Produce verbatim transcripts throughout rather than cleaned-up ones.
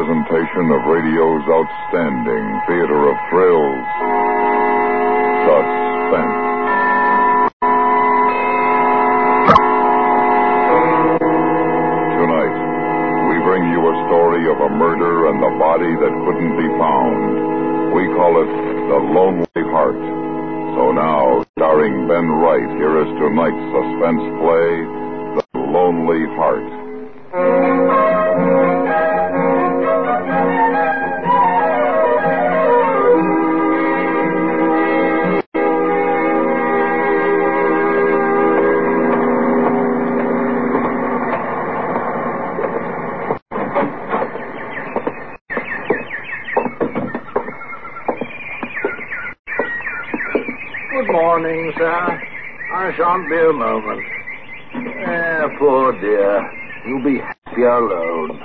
presentation of radio's outstanding theater of thrills, Suspense. Tonight, we bring you a story of a murder and the body that couldn't be found. We call it The Lonely Heart. So now, starring Ben Wright, here is tonight's suspense play, The Lonely Heart. Good morning, sir. I shan't be a moment. Eh, poor dear. You'll be happy alone.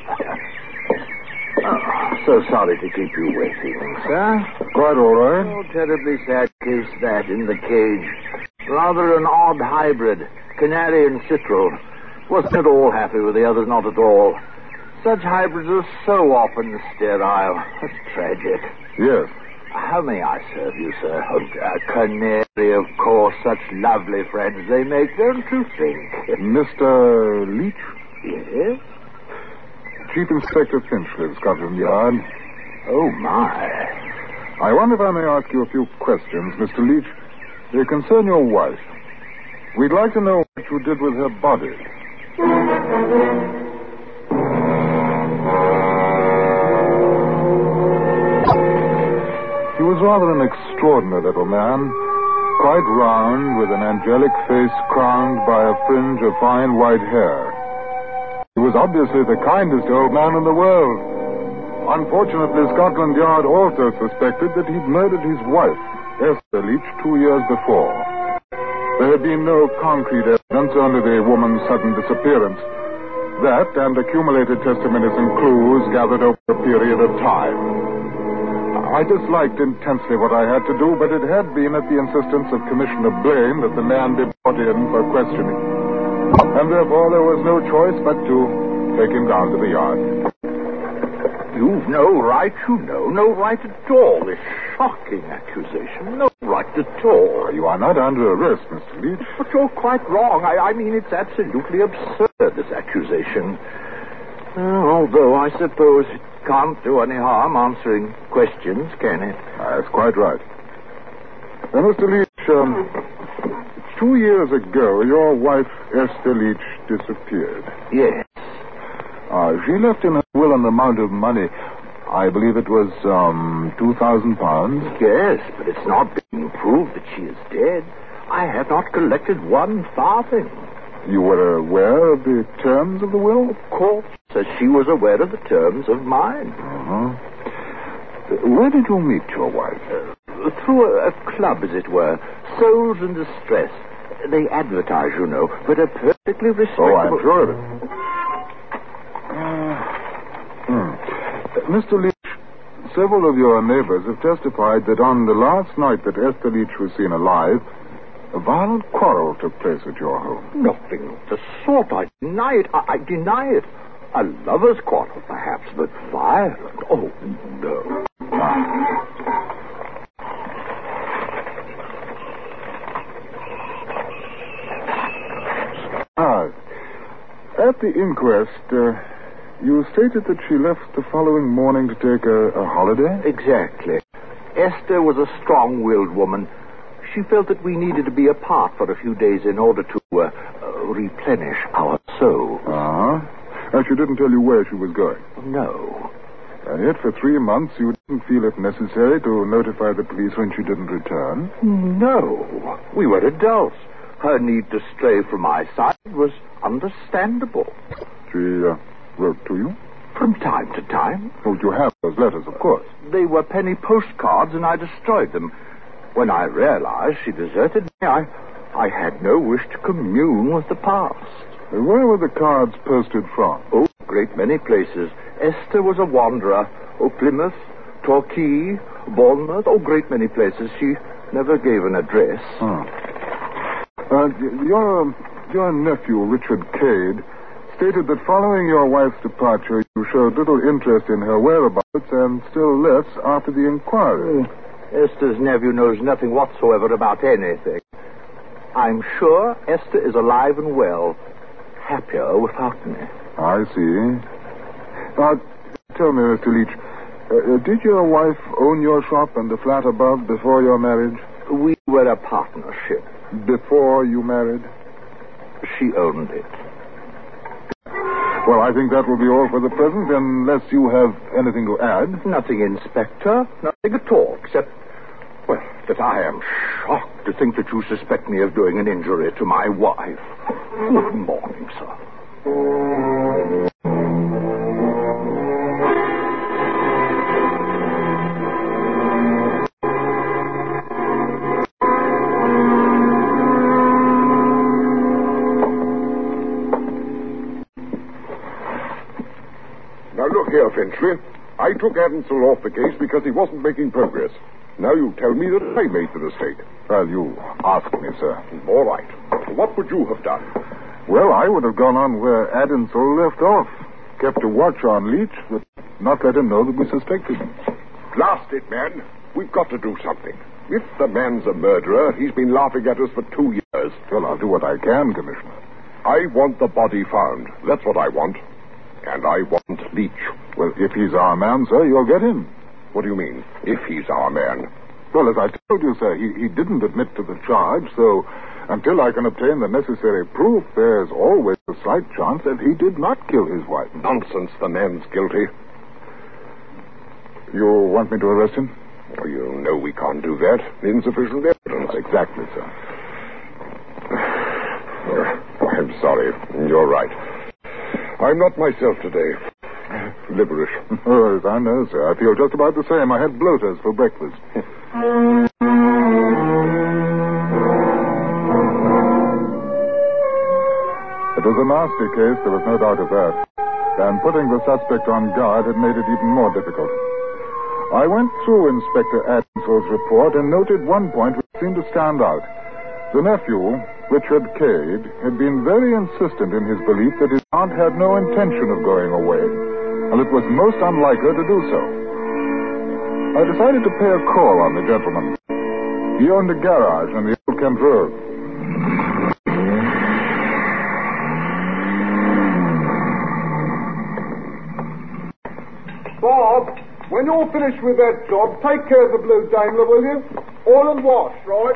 Oh, so sorry to keep you waiting, sir. Quite all right. Oh, terribly sad case that in the cage. Rather an odd hybrid. Canary and citral. Wasn't at all happy with the others, not at all. Such hybrids are so often sterile. That's tragic. Yes. How may I serve you, sir? Oh, uh, canary, of course. Such lovely friends they make, don't you think? Mister Leach? Yes? Chief Inspector Finchley, Scotland Yard. Oh, my. I wonder if I may ask you a few questions, Mister Leach. They concern your wife. We'd like to know what you did with her body. He was rather an extraordinary little man, quite round, with an angelic face crowned by a fringe of fine white hair. He was obviously the kindest old man in the world. Unfortunately, Scotland Yard also suspected that he'd murdered his wife, Esther Leach, two years before. There had been no concrete evidence, only the woman's sudden disappearance. That and accumulated testimonies and clues gathered over a period of time. I disliked intensely what I had to do, but it had been at the insistence of Commissioner Blaine that the man be brought in for questioning. And therefore there was no choice but to take him down to the yard. You've no right, you know, no right at all. This shocking accusation, no right at all. You are not under arrest, Mister Leach. But you're quite wrong. I, I mean, it's absolutely absurd, this accusation. Uh, although I suppose it can't do any harm answering questions, can it? That's quite right. Now, Mister Leach, um, two years ago, your wife, Esther Leach, disappeared. Yes. Uh, she left in her will an amount of money. I believe it was, um, two thousand pounds. Yes, but it's not been proved that she is dead. I have not collected one farthing. You were aware of the terms of the will? Of course, as she was aware of the terms of mine. Uh-huh. Where did you meet your wife? Uh, through a, a club, as it were. Souls in Distress. They advertise, you know, but are perfectly respectable. Oh, I'm sure of it. Uh, hmm. Mister Leach, several of your neighbors have testified that on the last night that Esther Leach was seen alive, a violent quarrel took place at your home. Nothing of the sort. I deny it. I, I deny it. A lover's quarrel, perhaps, but violent. Oh, no. Ah, at the inquest, uh, you stated that she left the following morning to take a, a holiday? Exactly. Esther was a strong-willed woman. She felt that we needed to be apart for a few days in order to uh, uh, replenish our souls. Uh-huh. And she didn't tell you where she was going? No. And yet for three months you didn't feel it necessary to notify the police when she didn't return? No. We were adults. Her need to stray from my side was understandable. She uh, wrote to you? From time to time. Oh, you have those letters, of course. They were penny postcards, and I destroyed them. When I realized she deserted me, I, I had no wish to commune with the past. Where were the cards posted from? Oh, a great many places. Esther was a wanderer. Oh, Plymouth, Torquay, Bournemouth. Oh, great many places. She never gave an address. Oh. Uh, your, your nephew, Richard Cade, stated that following your wife's departure, you showed little interest in her whereabouts and still less after the inquiry. Mm. Esther's nephew knows nothing whatsoever about anything. I'm sure Esther is alive and well. Happier without me. I see. Now, tell me, Mister Leach, uh, did your wife own your shop and the flat above before your marriage? We were a partnership. Before you married? She owned it. Well, I think that will be all for the present, unless you have anything to add. Nothing, Inspector. Nothing at all, except, well, that I am shocked to think that you suspect me of doing an injury to my wife. Good morning, sir. Now, look here, Finchley. I took Adamsel off the case because he wasn't making progress. Now you tell me that I made the mistake. Well, you asked me, sir. All right. What would you have done? Well, I would have gone on where Adamsel left off. Kept a watch on Leach, but not let him know that we suspected him. Blast it, man. We've got to do something. If the man's a murderer, he's been laughing at us for two years. Well, I'll do what I can, Commissioner. I want the body found. That's what I want. And I want Leach. Well, if he's our man, sir, you'll get him. What do you mean, if he's our man? Well, as I told you, sir, he, he didn't admit to the charge, so until I can obtain the necessary proof, there's always a slight chance that he did not kill his wife. Nonsense, the man's guilty. You want me to arrest him? Well, you know we can't do that. Insufficient evidence. Exactly, sir. I'm sorry. You're right. I'm not myself today. Liverish. Oh, yes, I know, sir. I feel just about the same. I had bloaters for breakfast. It was a nasty case, there was no doubt of that. And putting the suspect on guard had made it even more difficult. I went through Inspector Adamsel's report and noted one point which seemed to stand out. The nephew, Richard Cade, had been very insistent in his belief that his aunt had no intention of going away, and it was most unlike her to do so. I decided to pay a call on the gentleman. He owned a garage on the Old Kent Road. Bob, when you're finished with that job, take care of the Blue Daimler, will you? Oil and wash, right?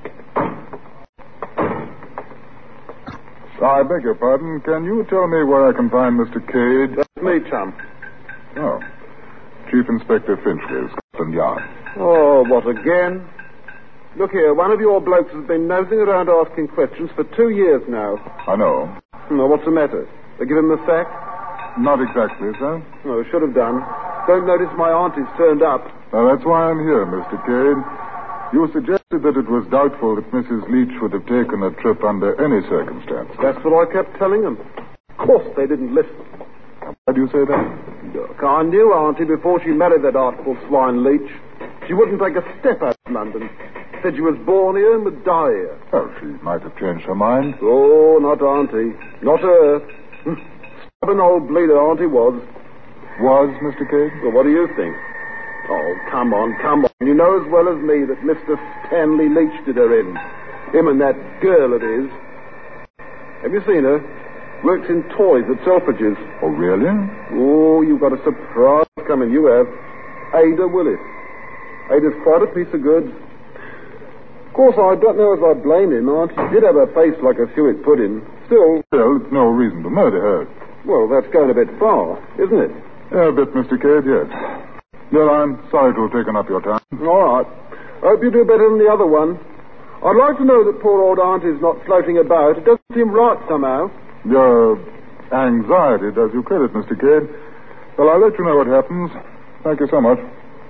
I beg your pardon. Can you tell me where I can find Mister Cade? That's me, chum. Oh. Chief Inspector Finchley of Scotland Yard. Oh, what again? Look here, one of your blokes has been nosing around asking questions for two years now. I know. No, what's the matter? They give him the sack? Not exactly, sir. No, should have done. Don't notice my auntie's turned up. Now, that's why I'm here, Mister Cade. You suggested that it was doubtful that Missus Leach would have taken a trip under any circumstances. That's what I kept telling them. Of course they didn't listen. Why do you say that? Look, I knew Auntie before she married that artful swine Leach. She wouldn't take a step out of London. Said she was born here and would die here. Well, she might have changed her mind. Oh, not Auntie. Not her. Stubborn old bleeder Auntie was. Was, Mister Cade? Well, what do you think? Oh, come on, come on. You know as well as me that Mister Stanley Leach did her in. Him and that girl it is. Have you seen her? Works in toys at Selfridge's. Oh, really? Oh, you've got a surprise coming, you have. Ada Willis. Ada's quite a piece of goods. Of course, I don't know if I blame him. Auntie did have a face like a suet pudding. Still... Still, it's no reason to murder her. Well, that's going a bit far, isn't it? Yeah, a bit, Mister Cade, yes. Well, I'm sorry to have taken up your time. All right. Hope you do better than the other one. I'd like to know that poor old Auntie's not floating about. It doesn't seem right somehow. Your anxiety does you credit, Mister Cade. Well, I'll let you know what happens. Thank you so much.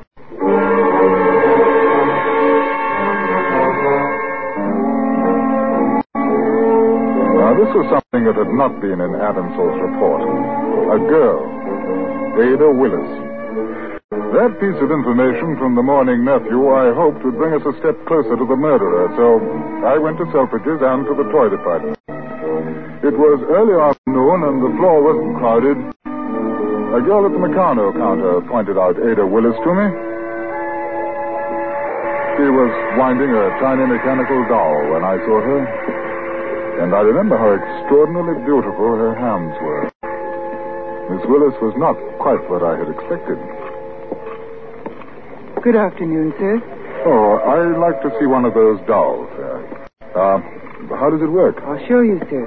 Now, this was something that had not been in Adamsel's report. A girl, Ada Willis. That piece of information from the morning nephew I hoped would bring us a step closer to the murderer, so I went to Selfridge's and to the toy department. It was early afternoon afternoon and the floor wasn't crowded, a girl at the Meccano counter pointed out Ada Willis to me. She was winding a tiny mechanical doll when I saw her, and I remember how extraordinarily beautiful her hands were. Miss Willis was not quite what I had expected. Good afternoon, sir. Oh, I'd like to see one of those dolls, sir. Uh, how does it work? I'll show you, sir.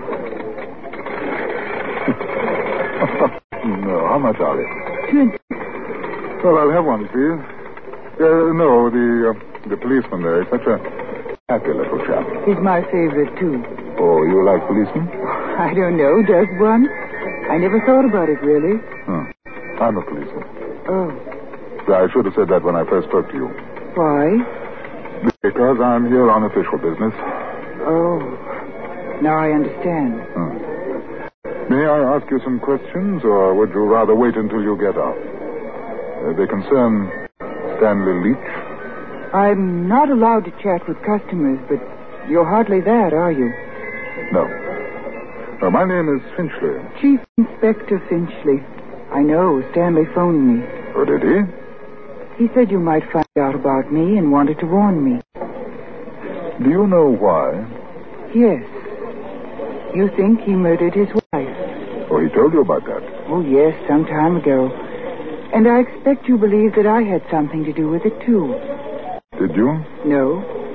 No, how much are they? Twenty. Well, I'll have one, please. Uh, no, the uh, the policeman there is such a happy little chap. He's my favorite, too. Oh, you like policemen? I don't know. Does one? I never thought about it, really. Hmm. I'm a policeman. Oh. I should have said that when I first spoke to you. Why? Because I'm here on official business. Oh. Now I understand. Hmm. May I ask you some questions, or would you rather wait until you get up? Uh, they concern Stanley Leach. I'm not allowed to chat with customers, but you're hardly that, are you? No. No, my name is Finchley. Chief Inspector Finchley. I know. Stanley phoned me. Oh, did he? He said you might find out about me and wanted to warn me. Do you know why? Yes. You think he murdered his wife? Oh, he told you about that? Oh, yes, some time ago. And I expect you believe that I had something to do with it, too. Did you? No.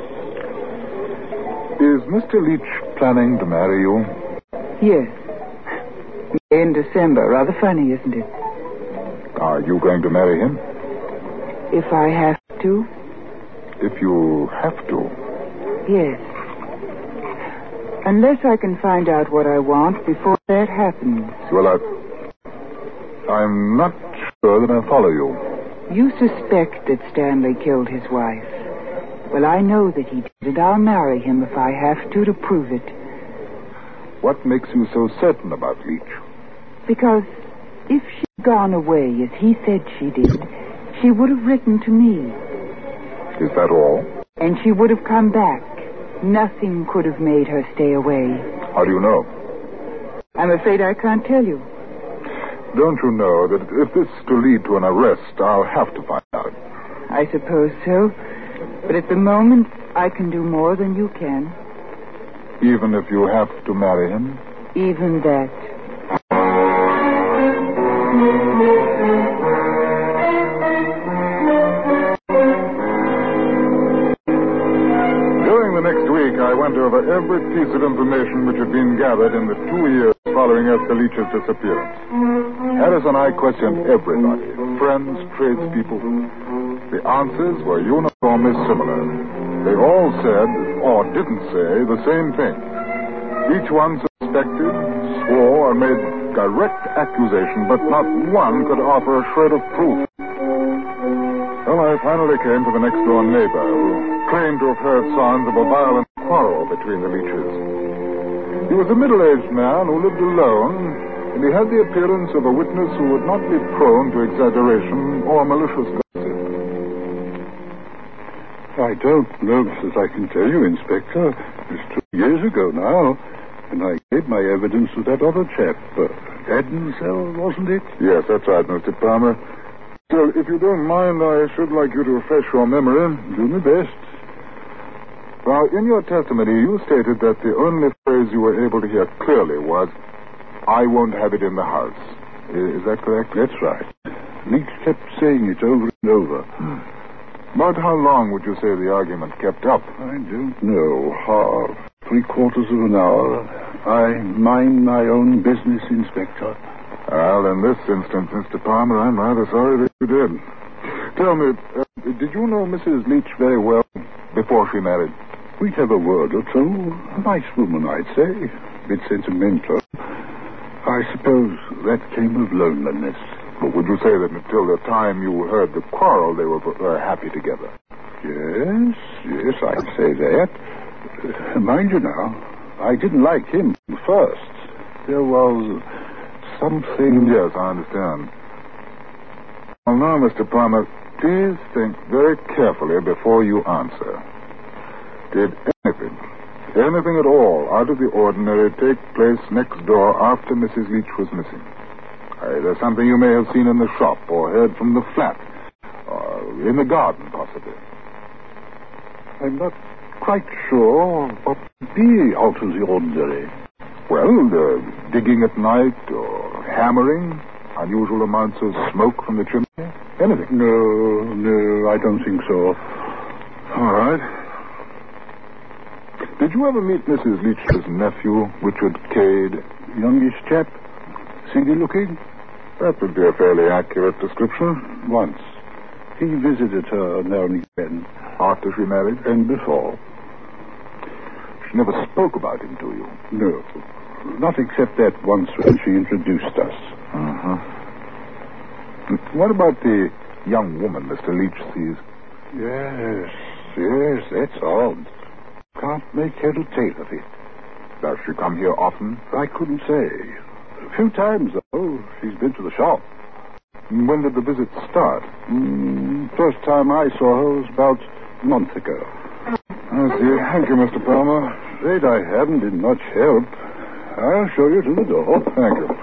Is Mister Leach planning to marry you? Yes. In December. Rather funny, isn't it? Are you going to marry him? If I have to? If you have to? Yes. Unless I can find out what I want before that happens. Well, I... I'm not sure that I follow you. You suspect that Stanley killed his wife. Well, I know that he did, and I'll marry him if I have to to prove it. What makes you so certain about Leach? Because if she'd gone away as he said she did, she would have written to me. Is that all? And she would have come back. Nothing could have made her stay away. How do you know? I'm afraid I can't tell you. Don't you know that if this is to lead to an arrest, I'll have to find out? I suppose so. But at the moment, I can do more than you can. Even if you have to marry him? Even that. I went over every piece of information which had been gathered in the two years following Esther Leach's disappearance. Harris and I questioned everybody, friends, tradespeople. The answers were uniformly similar. They all said, or didn't say, the same thing. Each one suspected, swore, and made direct accusation, but not one could offer a shred of proof. Well, I finally came to the next-door neighbor, who claimed to have heard signs of a violent quarrel between the Leaches. He was a middle-aged man who lived alone, and he had the appearance of a witness who would not be prone to exaggeration or malicious gossip. I don't know as I can tell you, Inspector. It's two years ago now, and I gave my evidence to that other chap. Uh, Adensel, wasn't it? Yes, that's right, Mister Palmer. So, if you don't mind, I should like you to refresh your memory. Do my best. Now, in your testimony, you stated that the only phrase you were able to hear clearly was, "I won't have it in the house." Is that correct? That's right. Leach kept saying it over and over. Hmm. About how long would you say the argument kept up? I don't know. Half, three quarters of an hour. I mind my own business, Inspector. Well, in this instance, Mister Palmer, I'm rather sorry that you did. Tell me, uh, did you know Missus Leach very well before she married? We'd have a word or two. A nice woman, I'd say. A bit sentimental. I suppose that came of loneliness. But would you say that until the time you heard the quarrel, they were uh, happy together? Yes, yes, I'd say that. Uh, mind you now, I didn't like him first. There was something... Yes, I understand. Well, now, Mister Palmer, please think very carefully before you answer. Did anything, anything at all out of the ordinary take place next door after Missus Leach was missing? Either something you may have seen in the shop or heard from the flat, or in the garden, possibly. I'm not quite sure what would be out of the ordinary. Well, uh, digging at night or hammering, unusual amounts of smoke from the chimney, anything. No, no, I don't think so. All right. Did you ever meet Missus Leach's nephew, Richard Cade? Youngish chap? Seedy looking? That would be a fairly accurate description. Once. He visited her now and again. After she married? And before. She never spoke about him to you? No. Not except that once when she introduced us. Uh-huh. What about the young woman Mister Leach sees? Yes, yes, that's odd. Can't make head or tail of it. Does she come here often? I couldn't say. A few times, though. She's been to the shop. When did the visit start? Mm, first time I saw her was about a month ago. I see. Thank you, Mister Palmer. Afraid I haven't been much help. I'll show you to the door. Thank you.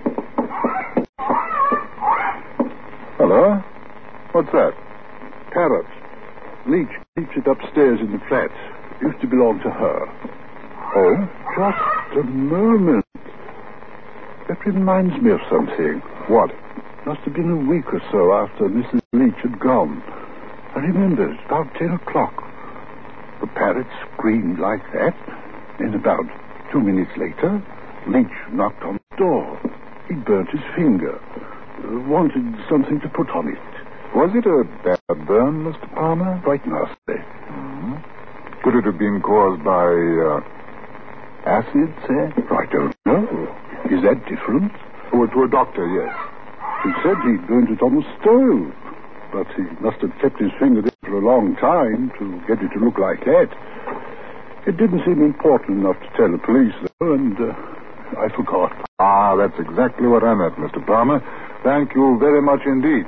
Hello? What's that? Parrot. Leach keeps it upstairs in the flat. Used to belong to her. Oh? Just a moment. That reminds me of something. What? Must have been a week or so after Missus Leach had gone. I remember it, about ten o'clock. The parrot screamed like that, and about two minutes later, Leach knocked on the door. He burnt his finger. Uh, wanted something to put on it. Was it a bad burn, Mister Palmer? Quite nasty. Mm-hmm. Could it have been caused by uh, acid, say? I don't know. Is that different? Oh, to a doctor, yes. He said he burned it on the stove, but he must have kept his finger there for a long time to get it to look like that. It didn't seem important enough to tell the police, though, and uh, I forgot. Ah, that's exactly what I meant, Mister Palmer. Thank you very much indeed.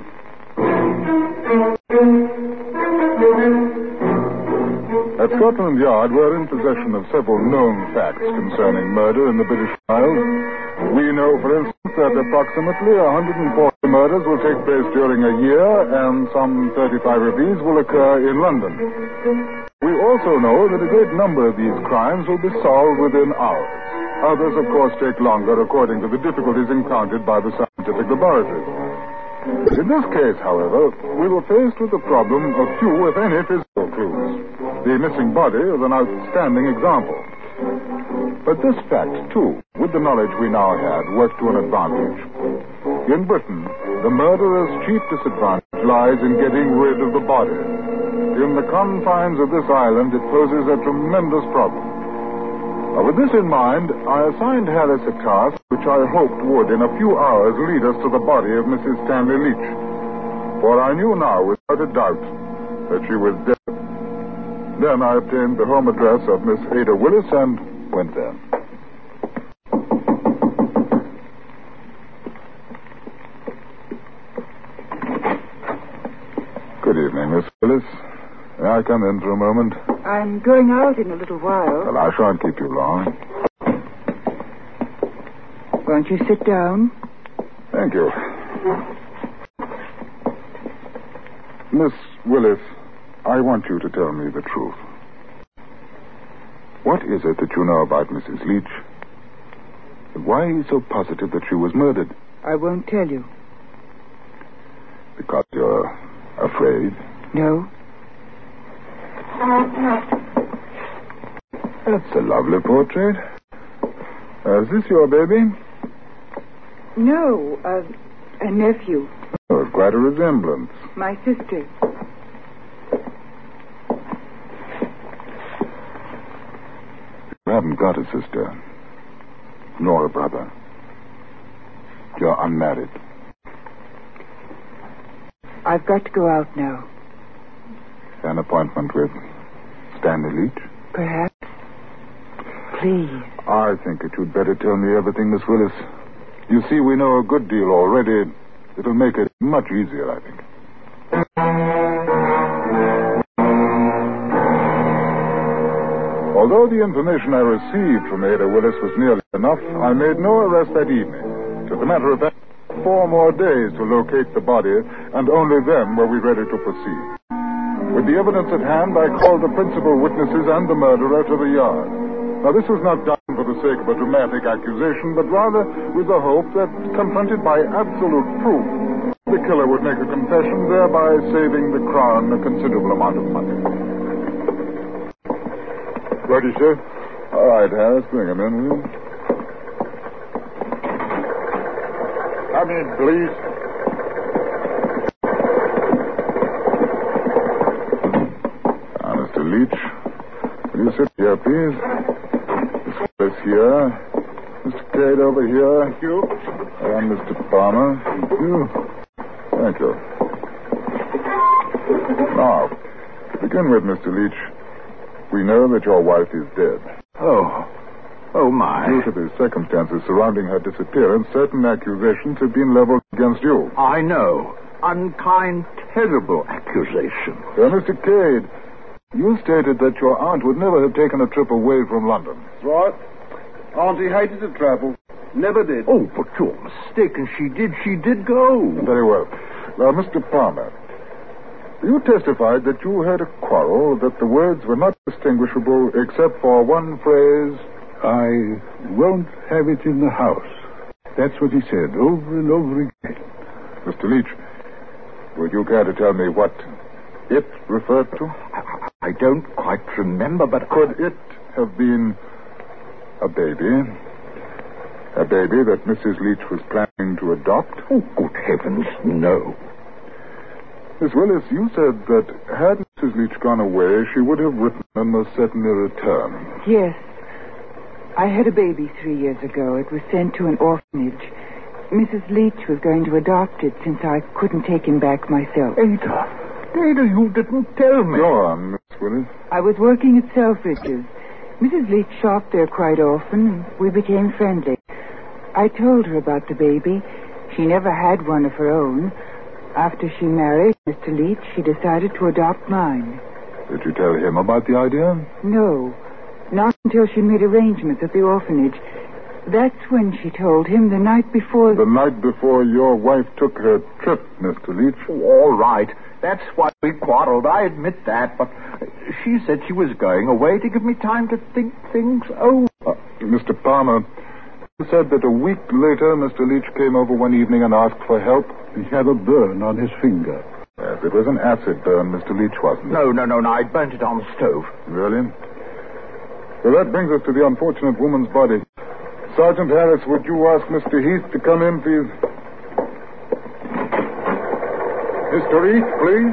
At Scotland Yard, we're in possession of several known facts concerning murder in the British Isles. We know, for instance, that approximately one hundred forty murders will take place during a year, and some thirty-five of these will occur in London. We also know that a great number of these crimes will be solved within hours. Others, of course, take longer according to the difficulties encountered by the scientific laboratories. In this case, however, we were faced with the problem of few, if any, physical clues. The missing body is an outstanding example. But this fact, too, with the knowledge we now had, worked to an advantage. In Britain, the murderer's chief disadvantage lies in getting rid of the body. In the confines of this island, it poses a tremendous problem. Uh, with this in mind, I assigned Harris a task which I hoped would, in a few hours, lead us to the body of Missus Stanley Leach. For I knew now, without a doubt, that she was dead. Then I obtained the home address of Miss Ada Willis and went there. Good evening, Miss Willis. May I come in for a moment? I'm going out in a little while. Well, I shan't keep you long. Won't you sit down? Thank you. Miss Willis, I want you to tell me the truth. What is it that you know about Missus Leach? Why are you so positive that she was murdered? I won't tell you. Because you're afraid? No. That's a lovely portrait. Uh, is this your baby? No, uh, a nephew. Oh, it's quite a resemblance. My sister. You haven't got a sister, nor a brother. You're unmarried. I've got to go out now. An appointment with Stanley Leach? Perhaps. Please. I think that you'd better tell me everything, Miss Willis. You see, we know a good deal already. It'll make it much easier, I think. Although the information I received from Ada Willis was nearly enough, I made no arrest that evening. As a matter of fact, four more days to locate the body, and only then were we ready to proceed. With the evidence at hand, I called the principal witnesses and the murderer to the yard. Now, this was not done for the sake of a dramatic accusation, but rather with the hope that, confronted by absolute proof, the killer would make a confession, thereby saving the Crown a considerable amount of money. Ready, sir? All right, Harris, bring him in, will you? Come in, please. Now, Mister Leach, will you sit here, please? Miss Willis here. Mister Cade over here. Thank you. And Mister Palmer. Thank you. Thank you. Now, to begin with, Mister Leach, we know that your wife is dead. Oh. Oh, my. Due to the circumstances surrounding her disappearance, certain accusations have been leveled against you. I know. Unkind, terrible accusation. Uh, Mister Cade, you stated that your aunt would never have taken a trip away from London. That's right. Auntie hated to travel. Never did. Oh, but you're mistaken. She did. She did go. Very well. Now, Mister Palmer, you testified that you had a quarrel, that the words were not distinguishable except for one phrase. I won't have it in the house. That's what he said over and over again. Mister Leach, would you care to tell me what it referred to? I, I don't quite remember, but... Could it have been a baby? A baby that Missus Leach was planning to adopt? Oh, good heavens, no. Miss Willis, you said that had Missus Leach gone away, she would have written and most certainly returned. Yes. I had a baby three years ago. It was sent to an orphanage. Missus Leach was going to adopt it since I couldn't take him back myself. Ada, Ada, you didn't tell me. Go on, Miss Willis. I was working at Selfridge's. Missus Leach shopped there quite often. We became friendly. I told her about the baby. She never had one of her own. After she married Mister Leach, she decided to adopt mine. Did you tell him about the idea? No, not until she made arrangements at the orphanage. That's when she told him the night before... The night before your wife took her trip, Mister Leach. Oh, all right. That's why we quarreled. I admit that. But she said she was going away to give me time to think things over. Uh, Mister Palmer, you said that a week later Mister Leach came over one evening and asked for help. He had a burn on his finger. Yes, it was an acid burn, Mister Leach, wasn't it? No, no, no, no. I burnt it on the stove. Really? Well, that brings us to the unfortunate woman's body. Sergeant Harris, would you ask Mister Heath to come in, please? Mister Heath, please.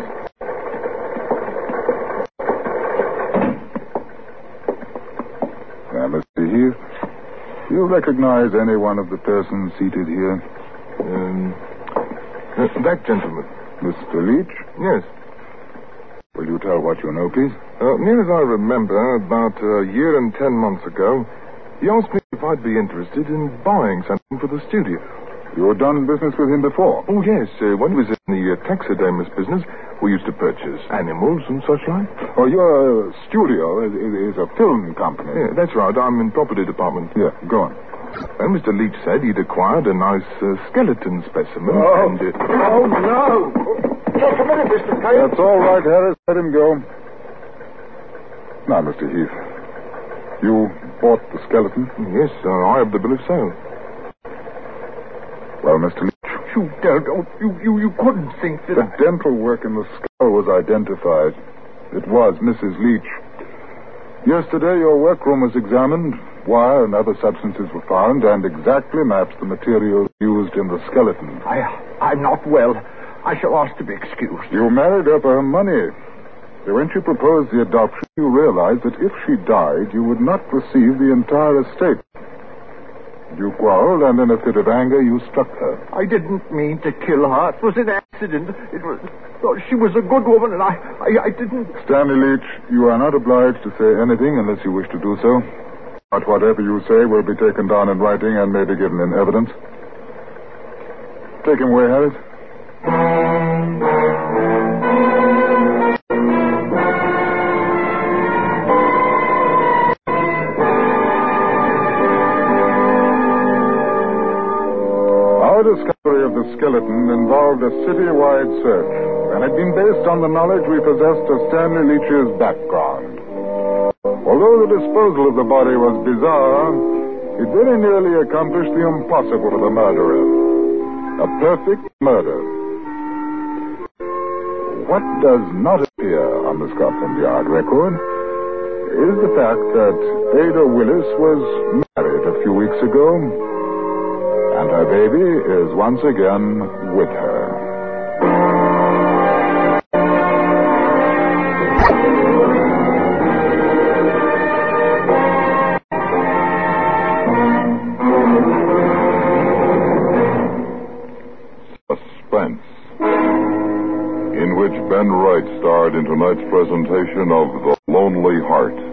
Now, Mister Heath, do you recognize any one of the persons seated here? Um, uh, that gentleman. Mister Leach? Yes. Will you tell what you know, please? Uh, near as I remember, about a year and ten months ago, he asked me if I'd be interested in buying something for the studio. You had done business with him before? Oh, yes. Uh, when he was in the uh, taxidermist business, we used to purchase animals and such like. Oh, your studio is, is, is a film company. Yeah, that's right. I'm in property department. Yeah, go on. And Mister Leach said he'd acquired a nice uh, skeleton specimen. Oh, and, uh, oh no. Just a minute, Mister Cade. That's all right, Harris. Let him go. Now, Mister Heath, you bought the skeleton? Yes, uh, I have the bill of sale. Well, Mister Leach, You don't. Oh, you, you, you couldn't think that... the dental work in the skull was identified. It was Missus Leach. Yesterday, your workroom was examined. Wire and other substances were found and exactly matched the materials used in the skeleton. I, I'm not well. I shall ask to be excused. You married her for her money. So when she proposed the adoption, you realized that if she died, you would not receive the entire estate. You quarreled, and in a fit of anger, you struck her. I didn't mean to kill her. It was an accident. It was... Oh, she was a good woman, and I, I, I didn't... Stanley Leach, you are not obliged to say anything unless you wish to do so. But whatever you say will be taken down in writing and may be given in evidence. Take him away, Harris. discovery of the skeleton involved a city-wide search and had been based on the knowledge we possessed of Stanley Leach's background. Although the disposal of the body was bizarre, it very nearly accomplished the impossible of the murderer. A perfect murder. What does not appear on the Scotland Yard record is the fact that Ada Willis was married a few weeks ago, and her baby is once again with her. Suspense, in which Ben Wright starred in tonight's presentation of The Lonely Heart.